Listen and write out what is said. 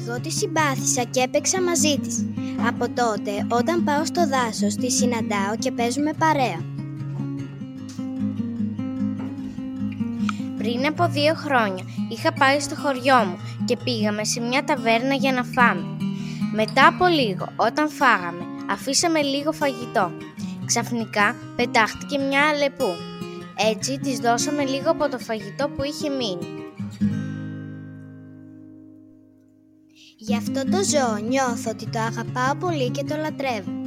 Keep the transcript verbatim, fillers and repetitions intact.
Εγώ τη συμπάθησα και έπαιξα μαζί της. Από τότε, όταν πάω στο δάσος, τη συναντάω και παίζουμε παρέα. Πριν από δύο χρόνια είχα πάει στο χωριό μου και πήγαμε σε μια ταβέρνα για να φάμε. Μετά από λίγο, όταν φάγαμε, αφήσαμε λίγο φαγητό. Ξαφνικά πετάχτηκε μια αλεπού. Έτσι της δώσαμε λίγο από το φαγητό που είχε μείνει. Γι' αυτό το ζώο νιώθω ότι το αγαπάω πολύ και το λατρεύω.